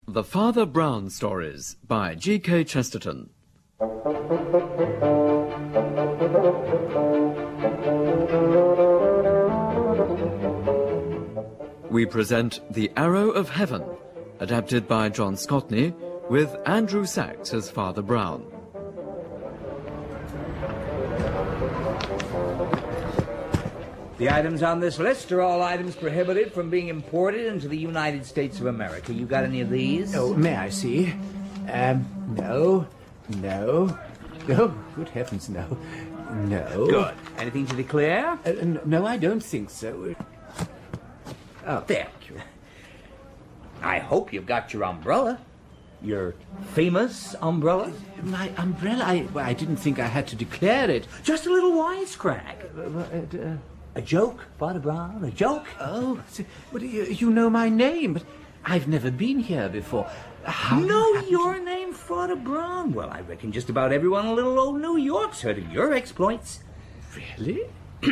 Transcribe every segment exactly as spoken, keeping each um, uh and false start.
The Father Brown Stories by G K Chesterton. We present The Arrow of Heaven, adapted by John Scotney, with Andrew Sachs as Father Brown. The items on this list are all items prohibited from being imported into the United States of America. You got any of these? Oh, may I see? Um, no, no, oh, good heavens, no, no. Good. Anything to declare? Uh, n- no, I don't think so. Oh, there. I hope you've got your umbrella. Your famous umbrella? My umbrella, I, well, I didn't think I had to declare it. Just a little wisecrack. Uh, uh, A joke, Father Brown, a joke? Oh, but you, you know my name, but I've never been here before. How know happened your to... name, Father Brown? Well, I reckon just about everyone in little old New York's heard of your exploits. Really?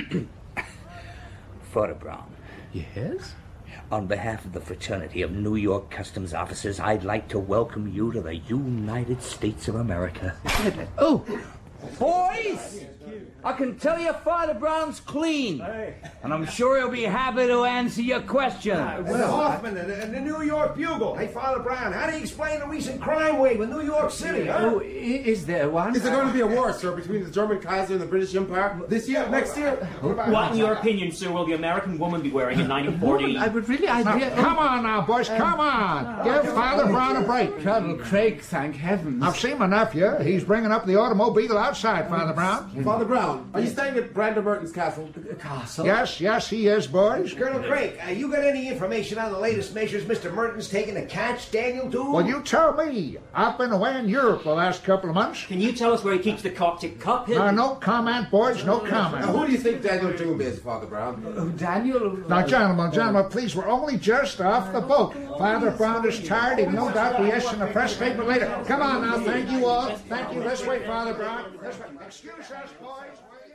Father Brown. Yes? On behalf of the fraternity of New York customs officers, I'd like to welcome you to the United States of America. Oh! Boys! I can tell you Father Brown's clean. And I'm sure he'll be happy to answer your questions. Well, Hoffman and, and the New York Bugle. Hey, Father Brown, how do you explain the recent crime wave in New York City, huh? Oh, i- is there one? Is there going to be a war, sir, between the German Kaiser and the British Empire this year, next year? What, in your opinion, sir, will the American woman be wearing in nineteen forty? I would really... I Now, come on now, boys, come on. Give Father Brown a break. Colonel Craig, thank heavens. I've seen my nephew. He's bringing up the automobile outside, Father Brown. Father Brown, are you staying at Brandon Merton's castle? Castle? Yes, yes, he is, boys. Colonel Craig, uh, you got any information on the latest measures Mister Merton's taking to catch Daniel Doom? Well, you tell me. I've been away in Europe the last couple of months. Can you tell us where he keeps the Coptic cup? Now, no comment, boys, no Now, who comment. do you think Daniel Doom is, Father Brown? Oh, Daniel... Now, gentlemen, gentlemen, please, we're only just off the boat. Father Brown is tired. He'll no doubt be issuing a press statement later. Come on now, thank you all. Thank you. This way, Father Brown. This way. Excuse us, boys.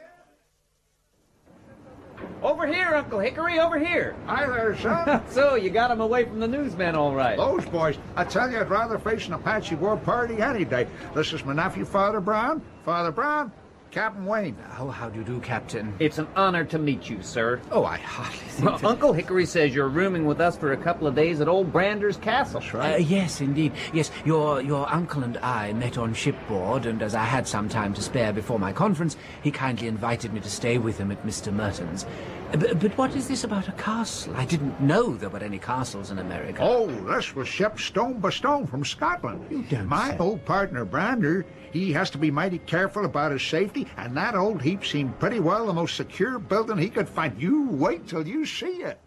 Over here, Uncle Hickory, over here. Hi there, son. So, you got him away from the newsmen all right. Those boys, I tell you, I'd rather face an Apache war party any day. This is my nephew, Father Brown. Father Brown, Captain Wayne. Oh, how do you do, Captain? It's an honor to meet you, sir. Oh, I hardly think Well, that... Uncle Hickory says you're rooming with us for a couple of days at old Brander's Castle. That's Uh, yes, indeed. Yes, your your uncle and I met on shipboard, and as I had some time to spare before my conference, he kindly invited me to stay with him at Mister Merton's. Uh, But, but what is this about a castle? I didn't know there were any castles in America. Oh, this was shipped stone by stone from Scotland. You don't My say. old partner, Brander, he has to be mighty careful about his safety, and that old heap seemed pretty well the most secure building he could find. You wait till you see it.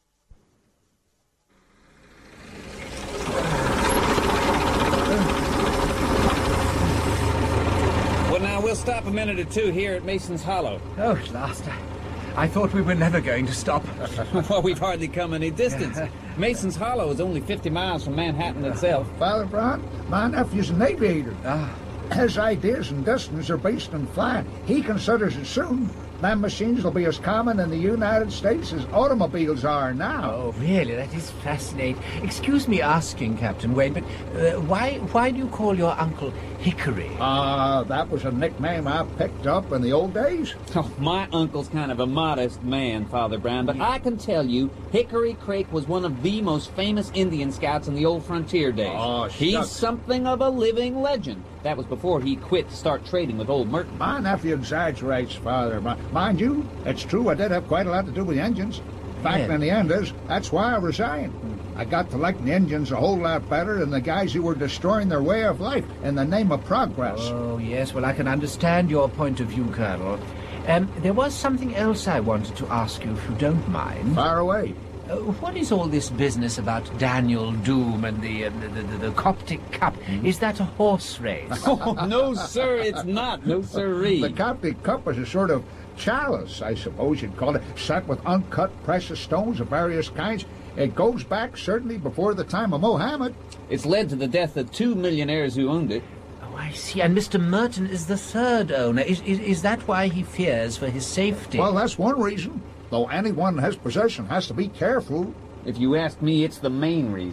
Well, now, we'll stop a minute or two here at Mason's Hollow. Oh, at last. I, I thought we were never going to stop. Well, we've hardly come any distance. Mason's Hollow is only fifty miles from Manhattan itself. Father Brown, my nephew's an aviator. Ah. His ideas and distance are based on flying. He considers it soon. Them machines will be as common in the United States as automobiles are now. Oh, really? That is fascinating. Excuse me asking, Captain Wayne, but uh, why why do you call your uncle Hickory? Ah, uh, that was a nickname I picked up in the old days. Oh, my uncle's kind of a modest man, Father Brown, but I can tell you, Hickory Craik was one of the most famous Indian scouts in the old frontier days. Oh, He's shucks. something of a living legend. That was before he quit to start trading with old Merton. My nephew exaggerates, Father. Mi- Mind you, it's true I did have quite a lot to do with the engines. Fact Yeah. in the end is, that's why I resigned. I got to like the engines a whole lot better than the guys who were destroying their way of life in the name of progress. Oh, yes, well, I can understand your point of view, Colonel. Um, there was something else I wanted to ask you, if you don't mind. Far away. Uh, what is all this business about Daniel Doom and the, uh, the, the, the Coptic Cup? Is that a horse race? Oh, no, sir, it's not. No, sirree. The Coptic Cup is a sort of chalice, I suppose you'd call it, set with uncut precious stones of various kinds. It goes back certainly before the time of Mohammed. It's led to the death of two millionaires who owned it. Oh, I see. And Mister Merton is the third owner. Is, is, is that why he fears for his safety? Well, that's one reason. Though anyone in his possession has to be careful. If you ask me, it's the main reason.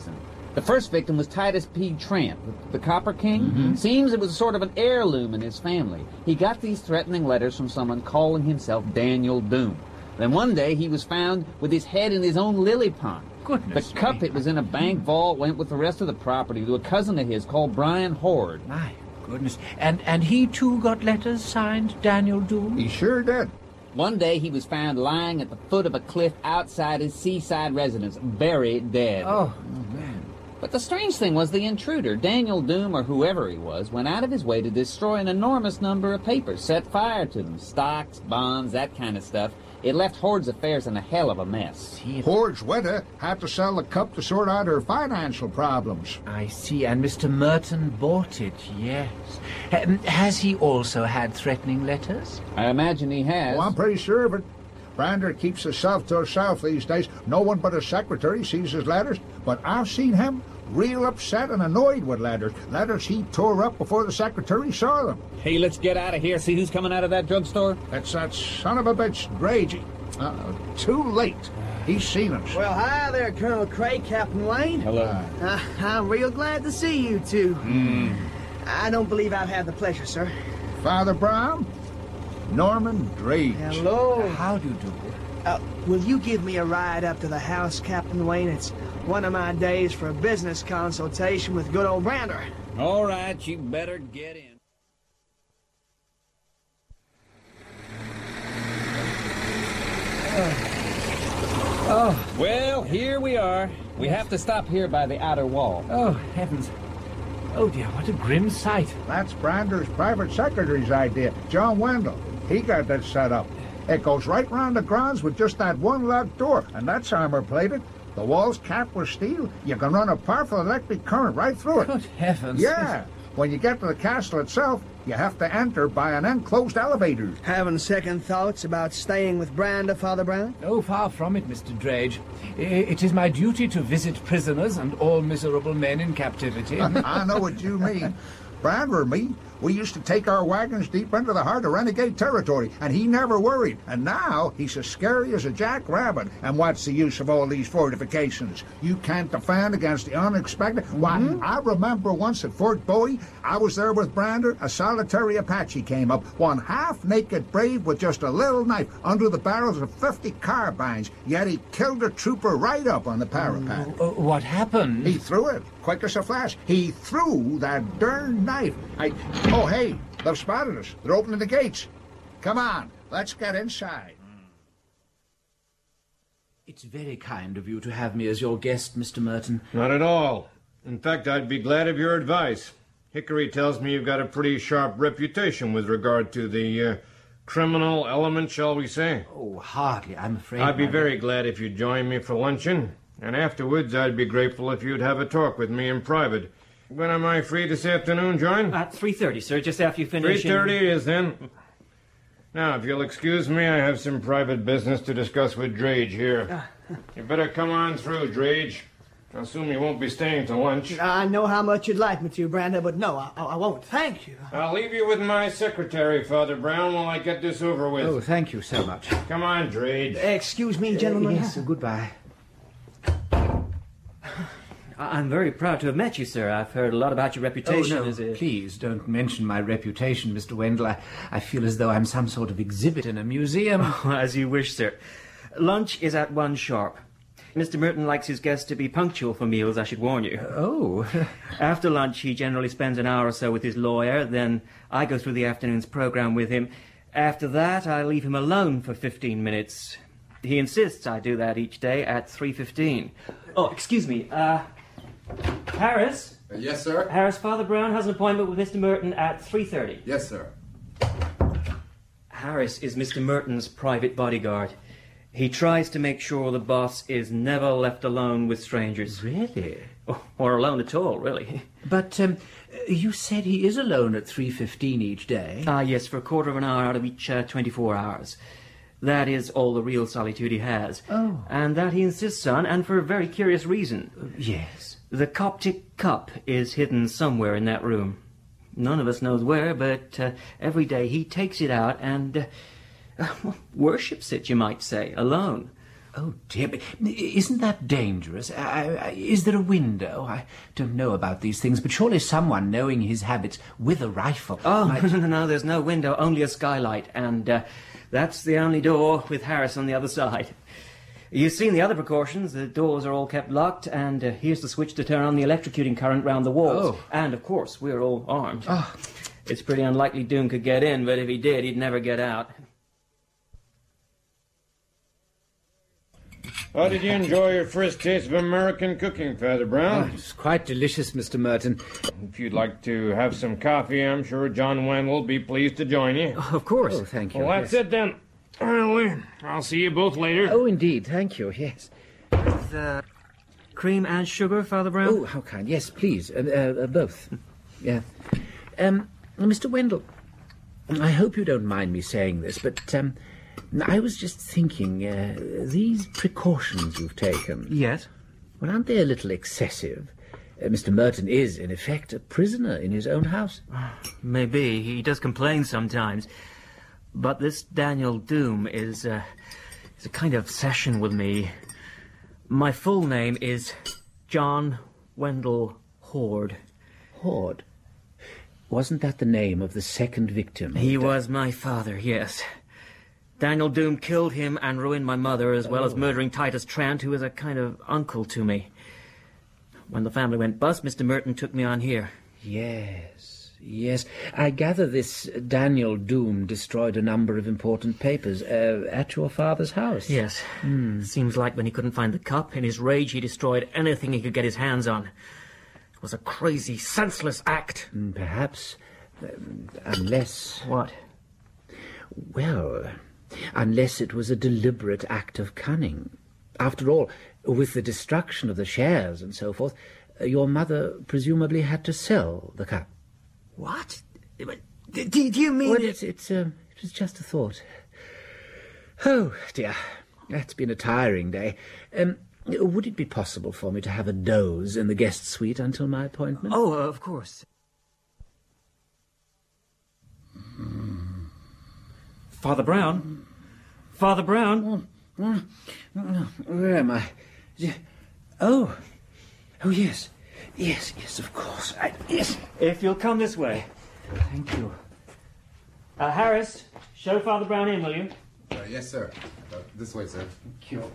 The first victim was Titus P. Tramp, the Copper King. Mm-hmm. Seems it was sort of an heirloom in his family. He got these threatening letters from someone calling himself Daniel Doom. Then one day he was found with his head in his own lily pond. Goodness The cup, me. it was in a bank vault, went with the rest of the property to a cousin of his called Brian Horde. My goodness. And and he too got letters signed Daniel Doom? He sure did. One day he was found lying at the foot of a cliff outside his seaside residence, buried dead. Oh, man. But the strange thing was the intruder, Daniel Doom or whoever he was, went out of his way to destroy an enormous number of papers, set fire to them, stocks, bonds, that kind of stuff. It left Horde's affairs in a hell of a mess. Horde's widow had to sell the cup to sort out her financial problems. I see, and Mister Merton bought it, yes. Ha- has he also had threatening letters? I imagine he has. Oh, I'm pretty sure of it. Brander keeps himself to himself these days. No one but his secretary sees his letters, but I've seen him real upset and annoyed with letters. Letters he tore up before the secretary saw them. Hey, let's get out of here. See who's coming out of that drugstore? That's that son of a bitch, Dragey. Uh, too late. He's seen us. Well, hi there, Colonel Craig, Captain Wayne. Hello. Uh, I'm real glad to see you two. Mm. I don't believe I've had the pleasure, sir. Father Brown, Norman Drage. Hello. How do you do? Uh, will you give me a ride up to the house, Captain Wayne? It's one of my days for a business consultation with good old Brander. All right, you better get in. Oh, Well, here we are. We have to stop here by the outer wall. oh, heavens. Oh, dear, what a grim sight. That's Brander's private secretary's idea, John Wendell. He got that set up. It goes right round the grounds with just that one locked door, and that's armor-plated. The walls capped with steel. You can run a powerful electric current right through it. Good heavens. Yeah. When you get to the castle itself, you have to enter by an enclosed elevator. Having second thoughts about staying with Brander, Father Brown? Oh, far from it, Mister Drage. I- It is my duty to visit prisoners and all miserable men in captivity. I know what you mean. Brander and me, we used to take our wagons deep into the heart of renegade territory, and he never worried. And now he's as scary as a jackrabbit. And what's the use of all these fortifications? You can't defend against the unexpected. Why, I remember once at Fort Bowie, I was there with Brander, a solitary Apache came up, one half-naked brave with just a little knife under the barrels of fifty carbines, yet he killed a trooper right up on the parapet. Uh, what happened? He threw it, quick as a flash. He threw that darn knife. I... Oh, hey, they've spotted us. They're opening the gates. Come on, let's get inside. It's very kind of you to have me as your guest, Mister Merton. Not at all. In fact, I'd be glad of your advice. Hickory tells me you've got a pretty sharp reputation with regard to the uh, criminal element, shall we say. Oh, hardly, I'm afraid. I'd be my- very glad if you'd join me for luncheon, and afterwards I'd be grateful if you'd have a talk with me in private. When am I free this afternoon, John? At three thirty, sir, just after you Three finish. thirty it is then. Now, if you'll excuse me, I have some private business to discuss with Drage here. You better come on through, Drage. I assume you won't be staying to lunch. I know how much you'd like me to, Brander, but no, I, I won't. Thank you. I'll leave you with my secretary, Father Brown, while I get this over with. Oh, thank you so much. Come on, Drage. Excuse me, gentlemen. Yes, goodbye. I'm very proud to have met you, sir. I've heard a lot about your Oh, reputation no, as a... please don't mention my reputation, Mister Wendell. I, I feel as though I'm some sort of exhibit in a museum. As you wish, sir. Lunch is at one sharp. Mister Merton likes his guests to be punctual for meals, I should warn you. Oh. After lunch, he generally spends an hour or so with his lawyer. Then I go through the afternoon's program with him. After that, I leave him alone for fifteen minutes. He insists I do that each day at three fifteen. Oh, excuse me. Uh, Harris? Uh, yes, sir? Harris, Father Brown has an appointment with Mister Merton at three thirty. Yes, sir. Harris is Mister Merton's private bodyguard. He tries to make sure the boss is never left alone with strangers. Really? Or, or alone at all, really. But um, you said he is alone at three fifteen each day. Ah, yes, for a quarter of an hour out of each uh, twenty-four hours. That is all the real solitude he has. Oh. And that he insists on, and for a very curious reason. Uh, yes. The Coptic cup is hidden somewhere in that room. None of us knows where, but uh, every day he takes it out and uh, worships it, you might say, alone. Oh, dear, but isn't that dangerous? I, I, is there a window? I don't know about these things, but surely someone, knowing his habits, with a rifle... Oh, might... no, no, no, there's no window, only a skylight, and uh, that's the only door with Harris on the other side. You've seen the other precautions. The doors are all kept locked, and uh, here's the switch to turn on the electrocuting current round the walls. Oh. And, of course, we're all armed. Oh. It's pretty unlikely Doom could get in, but if he did, he'd never get out. How did you enjoy your first taste of American cooking, Father Brown? Oh, it's quite delicious, Mister Merton. If you'd like to have some coffee, I'm sure John Wendell will be pleased to join you. Oh, of course. Oh, thank you. Well, that's yes. it then. Well, I'll see you both later. Oh, indeed. Thank you, yes. With, uh, cream and sugar, Father Brown? Oh, how kind. Yes, please. Uh, uh, both. Yeah. Um, Mister Wendell, I hope you don't mind me saying this, but, um... I was just thinking, uh, these precautions you've taken... Yes? Well, aren't they a little excessive? Uh, Mister Merton is, in effect, a prisoner in his own house. Maybe. He does complain sometimes. But this Daniel Doom is, uh, is a kind of obsession with me. My full name is John Wendell Horde. Horde? Wasn't that the name of the second victim? He was my father, yes. Daniel Doom killed him and ruined my mother, as well oh. as murdering Titus Trant, who is a kind of uncle to me. When the family went bust, Mister Merton took me on here. Yes, yes. I gather this Daniel Doom destroyed a number of important papers uh, at your father's house. Yes. Hmm. Seems like when he couldn't find the cup, in his rage he destroyed anything he could get his hands on. It was a crazy, senseless act. Perhaps, um, unless... What? Well... Unless it was a deliberate act of cunning. After all, with the destruction of the shares and so forth, your mother presumably had to sell the cup. What? Do, do you mean... Well, it's, it's, um, it was just a thought. Oh, dear. That's been a tiring day. Um, would it be possible for me to have a doze in the guest suite until my appointment? Oh, uh, of course. Father Brown? Father Brown? Where am I? Oh. Oh, yes. Yes, yes, of course. I, yes. If you'll come this way. Thank you. Uh, Harris, show Father Brown in, will you? Uh, yes, sir. Uh, this way, sir. Thank you.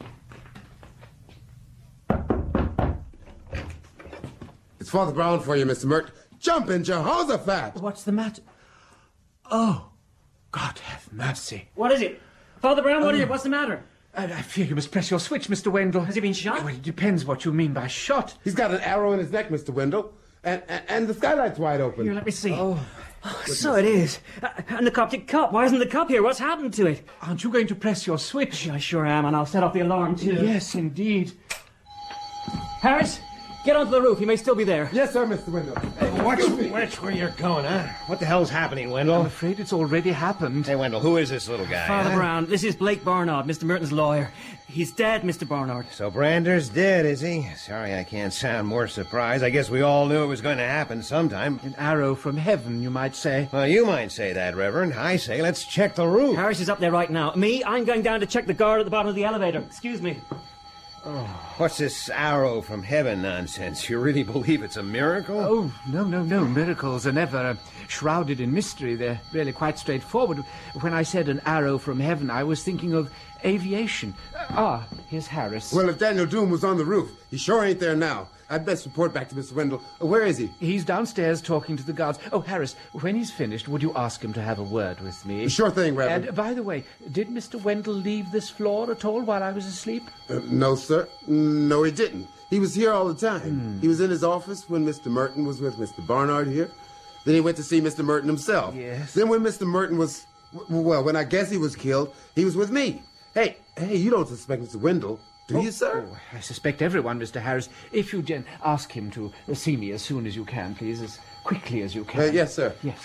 It's Father Brown for you, Mister Mert. Jump in, Jehoshaphat! What's the matter? Oh. God have mercy. What is it? Father Brown, what um, is it? What's the matter? I, I fear you must press your switch, Mister Wendell. Has he been shot? Well, it depends what you mean by shot. He's got an arrow in his neck, Mister Wendell. And, and, and the skylight's wide open. Here, let me see. Oh, oh so it is. Uh, and the Coptic cup. Why isn't the cup here? What's happened to it? Aren't you going to press your switch? I sure am, and I'll set off the alarm, too. Yes, indeed. Harris, get onto the roof. He may still be there. Yes, sir, Mister Wendell. Watch, watch where you're going, huh? What the hell's happening, Wendell? I'm afraid it's already happened. Hey, Wendell, who is this little guy? Father huh? Brown, this is Blake Barnard, Mister Merton's lawyer. He's dead, Mister Barnard. So Brander's dead, is he? Sorry I can't sound more surprised. I guess we all knew it was going to happen sometime. An arrow from heaven, you might say. Well, you might say that, Reverend. I say let's check the roof. Harris is up there right now. Me, I'm going down to check the guard at the bottom of the elevator. Excuse me. Oh, what's this arrow from heaven nonsense? You really believe it's a miracle? Oh, no, no, no. Miracles are never uh, shrouded in mystery. They're really quite straightforward. When I said an arrow from heaven, I was thinking of aviation. Uh, ah, here's Harris. Well, if Daniel Doom was on the roof, he sure ain't there now. I'd best report back to Mister Wendell. Uh, where is he? He's downstairs talking to the guards. Oh, Harris, when he's finished, would you ask him to have a word with me? Sure thing, Reverend. And, by the way, did Mister Wendell leave this floor at all while I was asleep? Uh, no, sir. No, he didn't. He was here all the time. Hmm. He was in his office when Mister Merton was with Mister Barnard here. Then he went to see Mister Merton himself. Yes. Then when Mister Merton was... Well, when I guess he was killed, he was with me. Hey, hey, you don't suspect Mister Wendell, do oh, you, sir? Oh, I suspect everyone, Mister Harris. If you gen- ask him to uh, see me as soon as you can, please, as quickly as you can. Uh, yes, sir. Yes.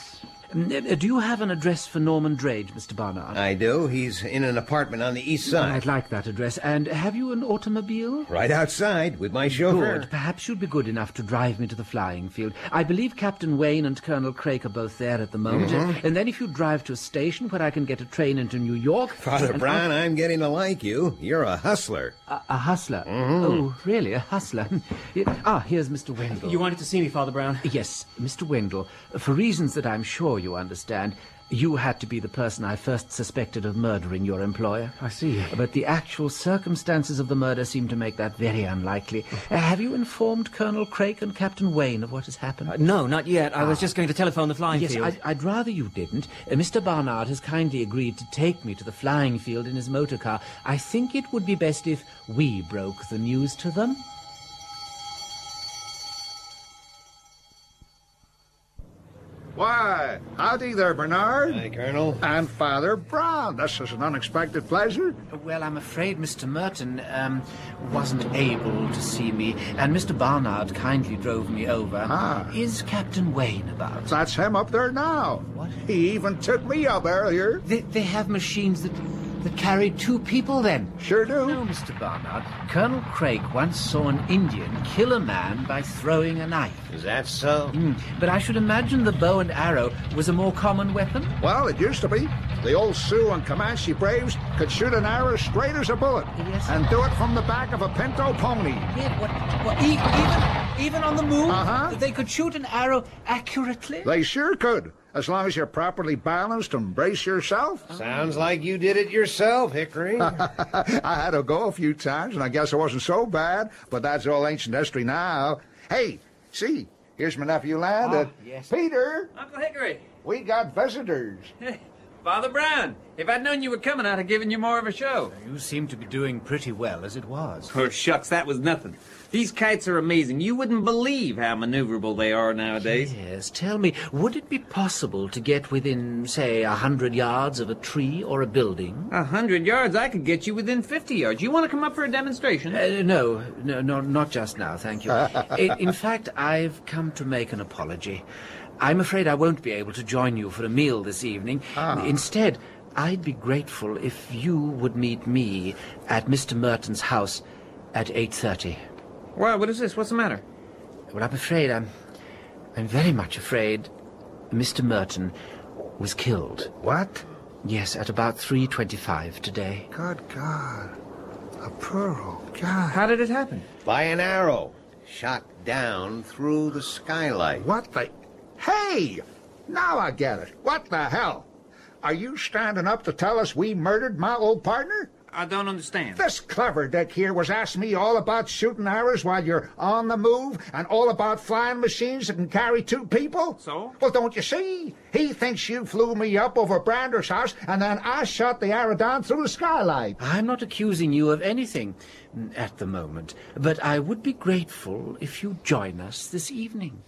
Uh, do you have an address for Norman Drage, Mister Barnard? I do. He's in an apartment on the east side. I'd like that address. And have you an automobile? Right outside, with my chauffeur. Good. Perhaps you'd be good enough to drive me to the flying field. I believe Captain Wayne and Colonel Craik are both there at the moment. Mm-hmm. And then if you drive to a station where I can get a train into New York... Father and Brown, I'll... I'm getting to like you. You're a hustler. A, a hustler? Mm-hmm. Oh, really? A hustler? Ah, here's Mister Wendell. You wanted to see me, Father Brown? Yes, Mister Wendell. For reasons that I'm sure you understand, you had to be the person I first suspected of murdering your employer. I see. But the actual circumstances of the murder seem to make that very unlikely. Uh, have you informed Colonel Craik and Captain Wayne of what has happened? Uh, no, not yet. I ah. was just going to telephone the flying yes, field. Yes, I'd, I'd rather you didn't. Uh, Mister Barnard has kindly agreed to take me to the flying field in his motor car. I think it would be best if we broke the news to them. Why, howdy there, Bernard. Hi, Colonel. And Father Brown. This is an unexpected pleasure. Well, I'm afraid Mister Merton um, wasn't able to see me, and Mister Barnard kindly drove me over. Ah. Is Captain Wayne about? That's him up there now. What? He even took me up earlier. They, they have machines that... that carried two people, then? Sure do. No, Mister Barnard. Colonel Craik once saw an Indian kill a man by throwing a knife. Is that so? Mm, but I should imagine the bow and arrow was a more common weapon. Well, it used to be. The old Sioux and Comanche braves could shoot an arrow straight as a bullet. Yes. And do it from the back of a pinto pony. Yeah, what, what, e- even, even on the move? Uh-huh. They could shoot an arrow accurately? They sure could. As long as you're properly balanced and brace yourself. Sounds like you did it yourself, Hickory. I had to go a few times, and I guess it wasn't so bad, but that's all ancient history now. Hey, see, here's my nephew Lad. Oh, uh, yes. Peter, Uncle Hickory. we got visitors. Father Brown, if I'd known you were coming, I'd have given you more of a show. You seem to be doing pretty well as it was. Oh, shucks, that was nothing. These kites are amazing. You wouldn't believe how maneuverable they are nowadays. Yes, tell me, would it be possible to get within, say, a hundred yards of a tree or a building? A hundred yards? I could get you within fifty yards. You want to come up for a demonstration? Uh, no, no, no, not just now, thank you. in, in fact, I've come to make an apology. I'm afraid I won't be able to join you for a meal this evening. Ah. Instead, I'd be grateful if you would meet me at Mister Merton's house at eight thirty. Why, what is this? What's the matter? Well, I'm afraid, I'm... I'm very much afraid Mister Merton was killed. What? Yes, at about three twenty-five today. Good God. A pearl. God. How did it happen? By an arrow. Shot down through the skylight. What the... Hey! Now I get it. What the hell? Are you standing up to tell us we murdered my old partner? I don't understand. This clever dick here was asking me all about shooting arrows while you're on the move and all about flying machines that can carry two people. So? Well, don't you see? He thinks you flew me up over Brander's house and then I shot the arrow down through the skylight. I'm not accusing you of anything at the moment, but I would be grateful if you join us this evening.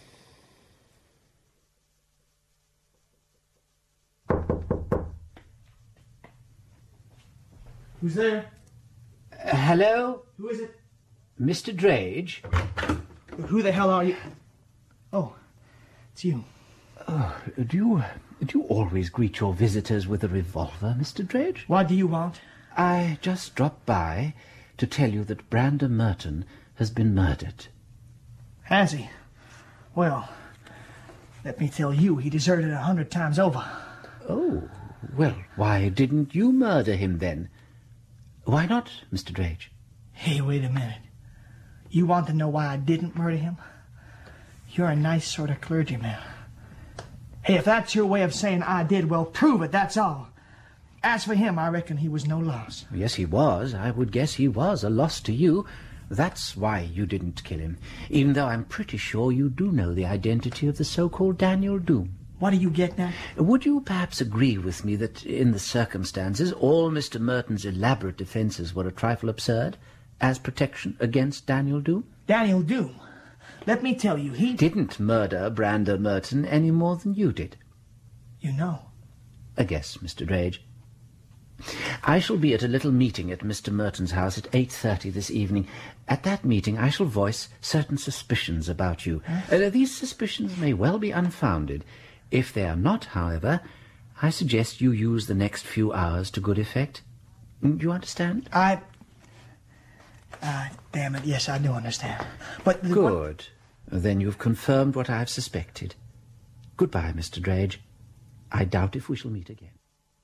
Who's there? Uh, hello? Who is it? Mister Drage? Who the hell are you? Oh, it's you. Oh, do you... do you always greet your visitors with a revolver, Mister Drage? What do you want? I just dropped by to tell you that Brander Merton has been murdered. Has he? Well, let me tell you, he deserted a hundred times over. Oh, well, why didn't you murder him then? Why not, Mister Drage? Hey, wait a minute. You want to know why I didn't murder him? You're a nice sort of clergyman. Hey, if that's your way of saying I did, well, prove it, that's all. As for him, I reckon he was no loss. Yes, he was. I would guess he was a loss to you. That's why you didn't kill him, even though I'm pretty sure you do know the identity of the so-called Daniel Doom. What are you getting at? Would you perhaps agree with me that, in the circumstances, all Mister Merton's elaborate defences were a trifle absurd, as protection against Daniel Doom? Daniel Doom? Let me tell you, he... didn't murder Brander Merton any more than you did. You know. I guess, Mister Drage. I shall be at a little meeting at Mister Merton's house at eight thirty this evening. At that meeting I shall voice certain suspicions about you. Huh? Uh, these suspicions may well be unfounded. If they are not, however, I suggest you use the next few hours to good effect. Do you understand? I... Uh, damn it, yes, I do understand. But... The, Good. What... Then you've confirmed what I've suspected. Goodbye, Mister Drage. I doubt if we shall meet again.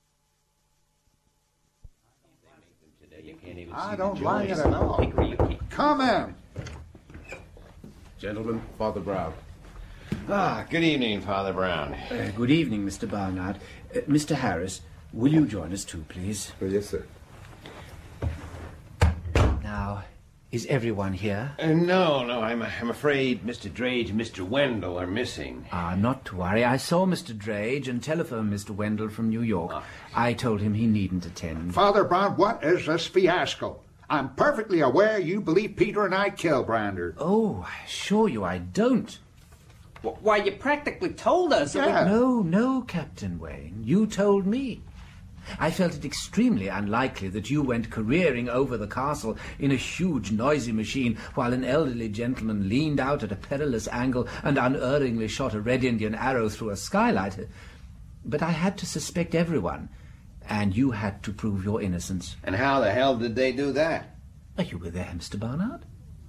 I don't like it at all. Come in. Gentlemen, Father Brown. Ah, good evening, Father Brown. Uh, good evening, Mister Barnard. Uh, Mister Harris, will you join us too, please? Oh, yes, sir. Now, is everyone here? Uh, no, no, I'm, I'm afraid Mister Drage and Mister Wendell are missing. Ah, not to worry. I saw Mister Drage and telephoned Mister Wendell from New York. Oh. I told him he needn't attend. Father Brown, what is this fiasco? I'm perfectly aware you believe Peter and I killed Brander. Oh, I assure you I don't. Why, you practically told us. Yeah. We... No, no, Captain Wayne. You told me. I felt it extremely unlikely that you went careering over the castle in a huge, noisy machine while an elderly gentleman leaned out at a perilous angle and unerringly shot a Red Indian arrow through a skylight. But I had to suspect everyone, and you had to prove your innocence. And how the hell did they do that? Oh, you were there, Mister Barnard.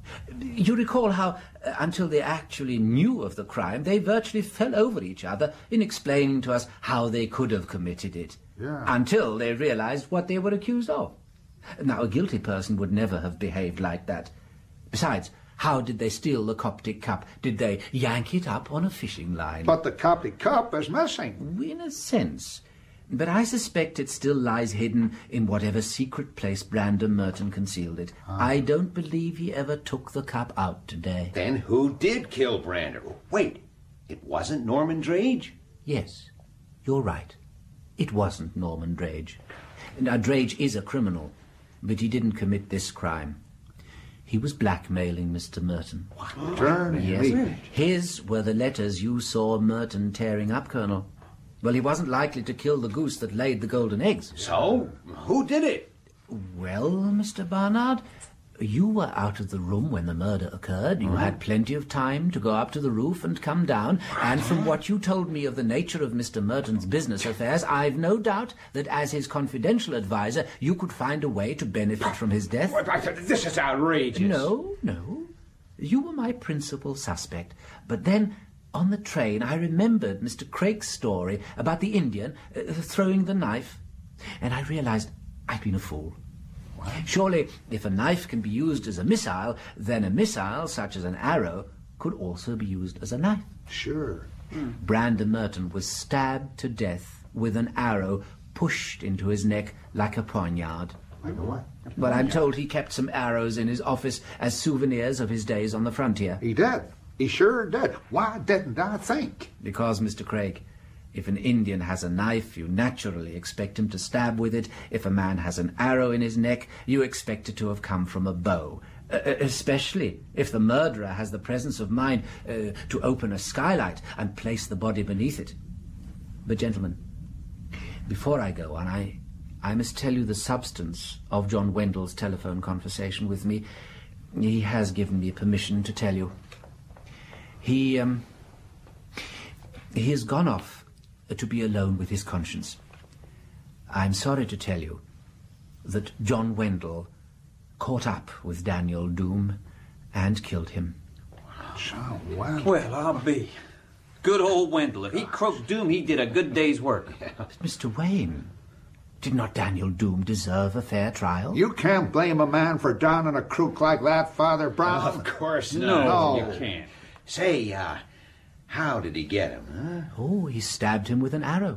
You recall how, uh, until they actually knew of the crime, they virtually fell over each other in explaining to us how they could have committed it. Yeah. Until they realized what they were accused of. Now, a guilty person would never have behaved like that. Besides, how did they steal the Coptic cup? Did they yank it up on a fishing line? But the Coptic cup is missing. In a sense. But I suspect it still lies hidden in whatever secret place Brander Merton concealed it. Ah. I don't believe he ever took the cup out today. Then who did kill Brander? Wait, it wasn't Norman Drage? Yes, you're right. It wasn't Norman Drage. Now, Drage is a criminal, but he didn't commit this crime. He was blackmailing Mister Merton. What? Turn yes. Me. His were the letters you saw Merton tearing up, Colonel. Well, he wasn't likely to kill the goose that laid the golden eggs. So, who did it? Well, Mister Barnard, you were out of the room when the murder occurred. You mm-hmm. had plenty of time to go up to the roof and come down. And from what you told me of the nature of Mister Merton's business affairs, I've no doubt that as his confidential advisor, you could find a way to benefit from his death. This is outrageous. No, no. You were my principal suspect. But then, on the train, I remembered Mister Craig's story about the Indian uh, throwing the knife, and I realized I'd been a fool. What? Surely, if a knife can be used as a missile, then a missile, such as an arrow, could also be used as a knife. Sure. Mm. Brander Merton was stabbed to death with an arrow pushed into his neck like a poignard. Like a what? A well, I'm told he kept some arrows in his office as souvenirs of his days on the frontier. He did. He sure did. Why didn't I think? Because, Mister Craig, if an Indian has a knife, you naturally expect him to stab with it. If a man has an arrow in his neck, you expect it to have come from a bow. Uh, especially if the murderer has the presence of mind uh, to open a skylight and place the body beneath it. But, gentlemen, before I go on, I, I must tell you the substance of John Wendell's telephone conversation with me. He has given me permission to tell you. He, um, he has gone off to be alone with his conscience. I'm sorry to tell you that John Wendell caught up with Daniel Doom and killed him. John Wendell? Well, I'll be. Good old Wendell. If he croaked Doom, he did a good day's work. But Mister Wayne, did not Daniel Doom deserve a fair trial? You can't blame a man for downing a crook like that, Father Brown. Of course not. No, no. You can't. Say, uh, how did he get him, huh? Oh, he stabbed him with an arrow.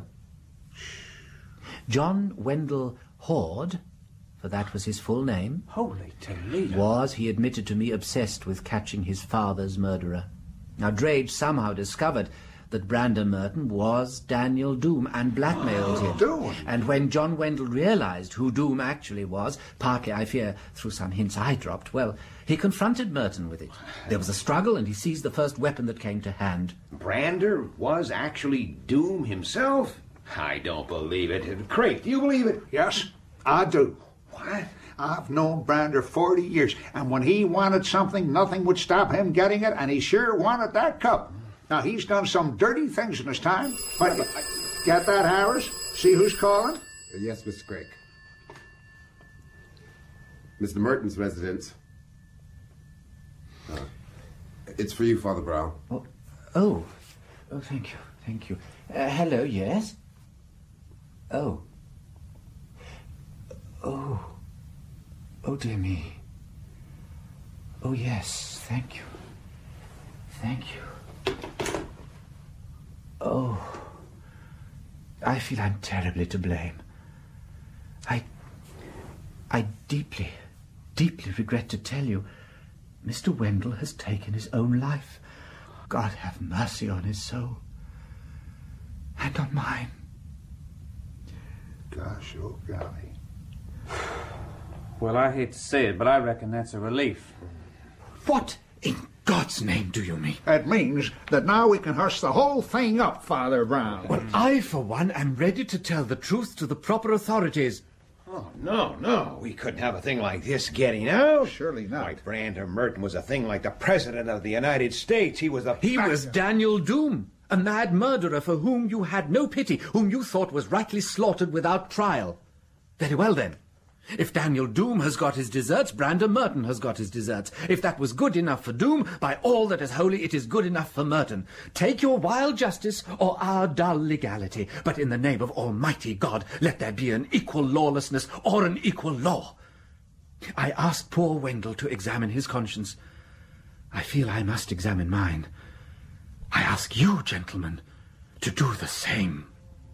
John Wendell Horde, for that was his full name, Holy Toledo, was, he admitted to me, obsessed with catching his father's murderer. Now, Drage somehow discovered that Brander Merton was Daniel Doom and blackmailed him. Doom. And when John Wendell realized who Doom actually was, partly, I fear, through some hints I dropped, well, he confronted Merton with it. There was a struggle, and he seized the first weapon that came to hand. Brander was actually Doom himself? I don't believe it. Craig, do you believe it? Yes, I do. What? I've known Brander forty years, and when he wanted something, nothing would stop him getting it, and he sure wanted that cup. Now, he's done some dirty things in his time. But, get that, Harris? See who's calling? Uh, yes, Mister Craig. Mister Merton's residence. Uh, it's for you, Father Brown. Oh, oh, oh thank you, thank you. Uh, hello, yes? Oh. Oh. Oh, dear me. Oh, yes, thank you. Thank you. Oh. I feel I'm terribly to blame. I... I deeply, deeply regret to tell you, Mister Wendell has taken his own life. God have mercy on his soul. And on mine. Gosh, oh golly. Well, I hate to say it, but I reckon that's a relief. What in God's name do you mean? It means that now we can hush the whole thing up, Father Brown. Well, I, for one, am ready to tell the truth to the proper authorities. Oh, no, no. We couldn't have a thing like this getting out. Surely not. Why, Brander Merton was a thing like the President of the United States. He was the... He was Daniel Doom, a mad murderer for whom you had no pity, whom you thought was rightly slaughtered without trial. Very well, then. If Daniel Doom has got his deserts, Brander Merton has got his deserts. If that was good enough for Doom, by all that is holy, it is good enough for Merton. Take your wild justice or our dull legality, but in the name of Almighty God, let there be an equal lawlessness or an equal law. I asked poor Wendell to examine his conscience. I feel I must examine mine. I ask you, gentlemen, to do the same.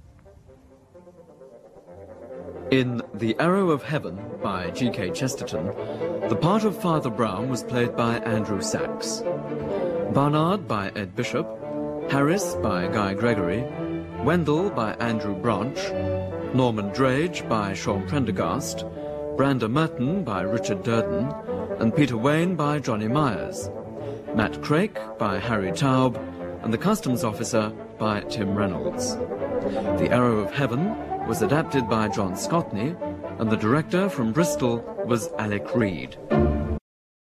In The Arrow of Heaven by G K Chesterton, the part of Father Brown was played by Andrew Sachs, Barnard by Ed Bishop, Harris by Guy Gregory, Wendell by Andrew Branch, Norman Drage by Sean Prendergast, Brander Merton by Richard Durden, and Peter Wayne by Johnny Myers, Matt Craik by Harry Taub, and the Customs Officer by Tim Reynolds. The Arrow of Heaven was adapted by John Scotney, and the director from Bristol was Alec Reed.